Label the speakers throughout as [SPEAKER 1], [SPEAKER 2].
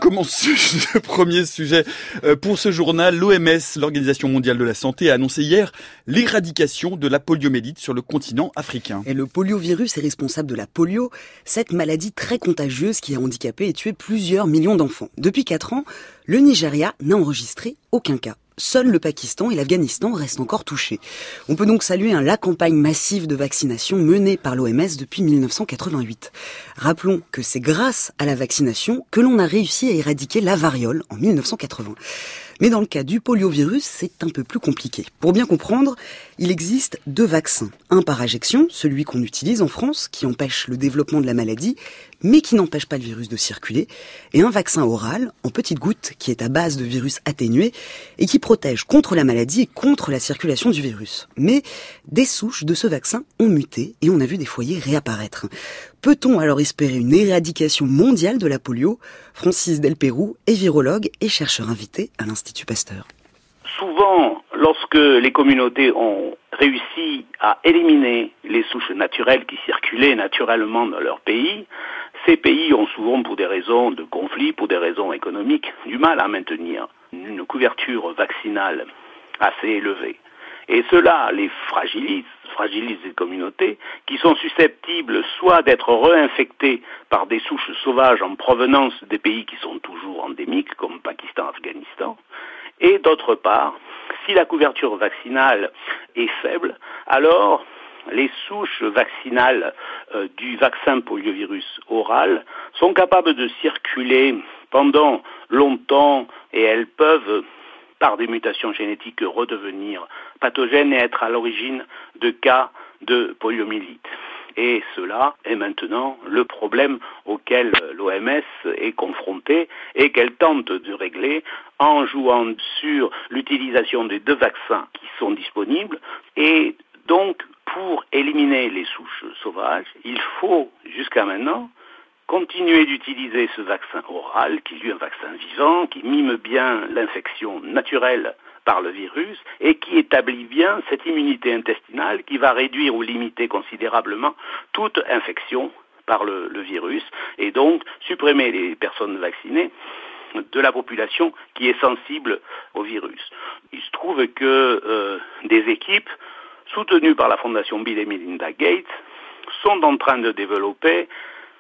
[SPEAKER 1] commence ce premier sujet pour ce journal. L'OMS, l'Organisation mondiale de la santé, a annoncé hier l'éradication de la poliomyélite sur le continent africain.
[SPEAKER 2] Et le poliovirus est responsable de la polio, cette maladie très contagieuse qui a handicapé et tué plusieurs millions d'enfants. Depuis 4 ans, le Nigeria n'a enregistré aucun cas. Seuls le Pakistan et l'Afghanistan restent encore touchés. On peut donc saluer la campagne massive de vaccination menée par l'OMS depuis 1988. Rappelons que c'est grâce à la vaccination que l'on a réussi à éradiquer la variole en 1980. Mais dans le cas du poliovirus, c'est un peu plus compliqué. Pour bien comprendre, il existe 2 vaccins. Un par injection, celui qu'on utilise en France, qui empêche le développement de la maladie, mais qui n'empêche pas le virus de circuler, et un vaccin oral, en petites gouttes, qui est à base de virus atténué, et qui protège contre la maladie et contre la circulation du virus. Mais des souches de ce vaccin ont muté, et on a vu des foyers réapparaître. Peut-on alors espérer une éradication mondiale de la polio ? Francis Delpérou est virologue et chercheur invité à l'Institut Pasteur.
[SPEAKER 3] Souvent, lorsque les communautés ont réussi à éliminer les souches naturelles qui circulaient naturellement dans leur pays, ces pays ont souvent, pour des raisons de conflit, pour des raisons économiques, du mal à maintenir une couverture vaccinale assez élevée. Et cela les fragilise les communautés qui sont susceptibles soit d'être réinfectées par des souches sauvages en provenance des pays qui sont toujours endémiques, comme Pakistan, Afghanistan, et d'autre part, si la couverture vaccinale est faible, alors les souches vaccinales du vaccin poliovirus oral sont capables de circuler pendant longtemps et elles peuvent, par des mutations génétiques, redevenir pathogènes et être à l'origine de cas de poliomyélite. Et cela est maintenant le problème auquel l'OMS est confrontée et qu'elle tente de régler en jouant sur l'utilisation des 2 vaccins qui sont disponibles. Et donc, pour éliminer les souches sauvages, il faut, jusqu'à maintenant, continuer d'utiliser ce vaccin oral, qui est un vaccin vivant, qui mime bien l'infection naturelle par le virus et qui établit bien cette immunité intestinale qui va réduire ou limiter considérablement toute infection par le virus et donc supprimer les personnes vaccinées de la population qui est sensible au virus. Il se trouve que des équipes soutenues par la Fondation Bill et Melinda Gates sont en train de développer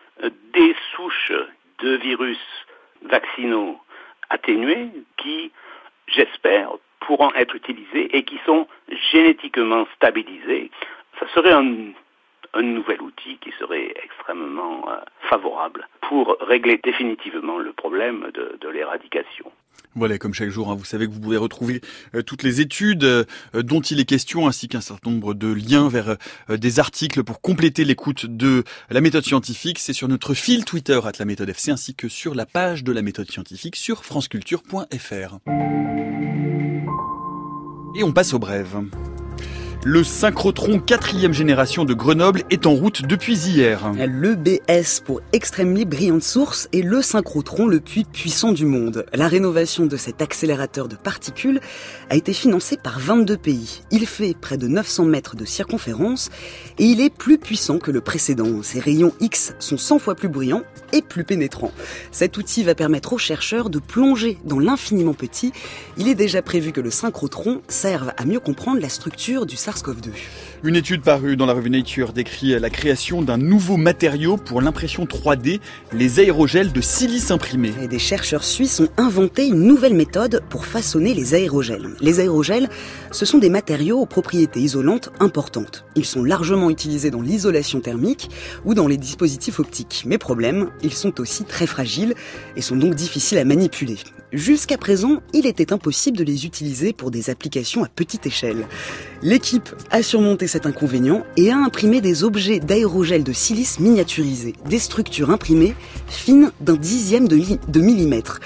[SPEAKER 3] des souches de virus vaccinaux atténués qui, j'espère, pourront être utilisés et qui sont génétiquement stabilisés. Ça serait un nouvel outil qui serait extrêmement favorable pour régler définitivement le problème de l'éradication.
[SPEAKER 1] Voilà, comme chaque jour, vous savez que vous pouvez retrouver toutes les études dont il est question, ainsi qu'un certain nombre de liens vers des articles pour compléter l'écoute de la méthode scientifique. C'est sur notre fil Twitter @laméthode_fc ainsi que sur la page de la méthode scientifique sur franceculture.fr. Et on passe aux brèves. Le synchrotron 4e génération de Grenoble est en route depuis hier.
[SPEAKER 2] L'EBS pour Extremely Brilliant Source est le synchrotron le plus puissant du monde. La rénovation de cet accélérateur de particules a été financée par 22 pays. Il fait près de 900 mètres de circonférence et il est plus puissant que le précédent. Ses rayons X sont 100 fois plus brillants et plus pénétrants. Cet outil va permettre aux chercheurs de plonger dans l'infiniment petit. Il est déjà prévu que le synchrotron serve à mieux comprendre la structure du SARS-CoV-2.
[SPEAKER 1] Une étude parue dans la revue Nature décrit la création d'un nouveau matériau pour l'impression 3D, les aérogels de silice imprimé.
[SPEAKER 2] Et des chercheurs suisses ont inventé une nouvelle méthode pour façonner les aérogels. Les aérogels, ce sont des matériaux aux propriétés isolantes importantes. Ils sont largement utilisés dans l'isolation thermique ou dans les dispositifs optiques. Mais problème, ils sont aussi très fragiles et sont donc difficiles à manipuler. Jusqu'à présent, il était impossible de les utiliser pour des applications à petite échelle. L'équipe a surmonté cet inconvénient et a imprimé des objets d'aérogel de silice miniaturisés, des structures imprimées fines d'1/10 de millimètre.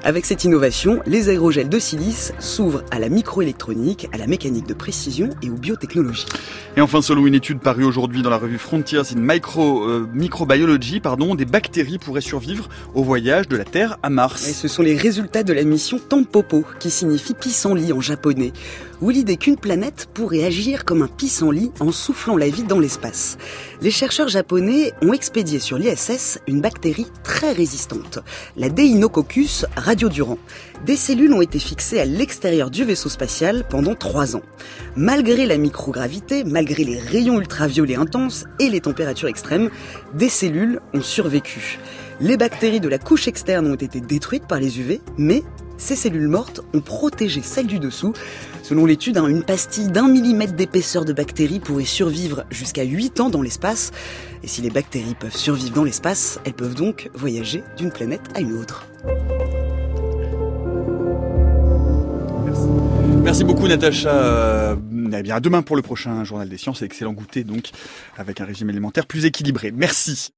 [SPEAKER 2] Avec cette innovation, les aérogels de silice s'ouvrent à la microélectronique, à la mécanique de précision et aux biotechnologies.
[SPEAKER 1] Et enfin, selon une étude parue aujourd'hui dans la revue Frontiers in Microbiology, des bactéries pourraient survivre au voyage de la Terre à Mars.
[SPEAKER 2] Et ce sont les résultats de la mission Tampopo, qui signifie pissenlit en japonais, où l'idée qu'une planète pourrait agir comme un pissenlit en soufflant la vie dans l'espace. Les chercheurs japonais ont expédié sur l'ISS une bactérie très résistante, la Deinococcus radiodurans. Des cellules ont été fixées à l'extérieur du vaisseau spatial pendant 3 ans. Malgré la microgravité, malgré les rayons ultraviolets intenses et les températures extrêmes, des cellules ont survécu. Les bactéries de la couche externe ont été détruites par les UV, mais ces cellules mortes ont protégé celles du dessous. Selon l'étude, une pastille d'1 millimètre d'épaisseur de bactéries pourrait survivre jusqu'à 8 ans dans l'espace. Et si les bactéries peuvent survivre dans l'espace, elles peuvent donc voyager d'une planète à une autre.
[SPEAKER 1] Merci beaucoup Natacha. À demain pour le prochain Journal des Sciences. Excellent goûter donc avec un régime alimentaire plus équilibré. Merci.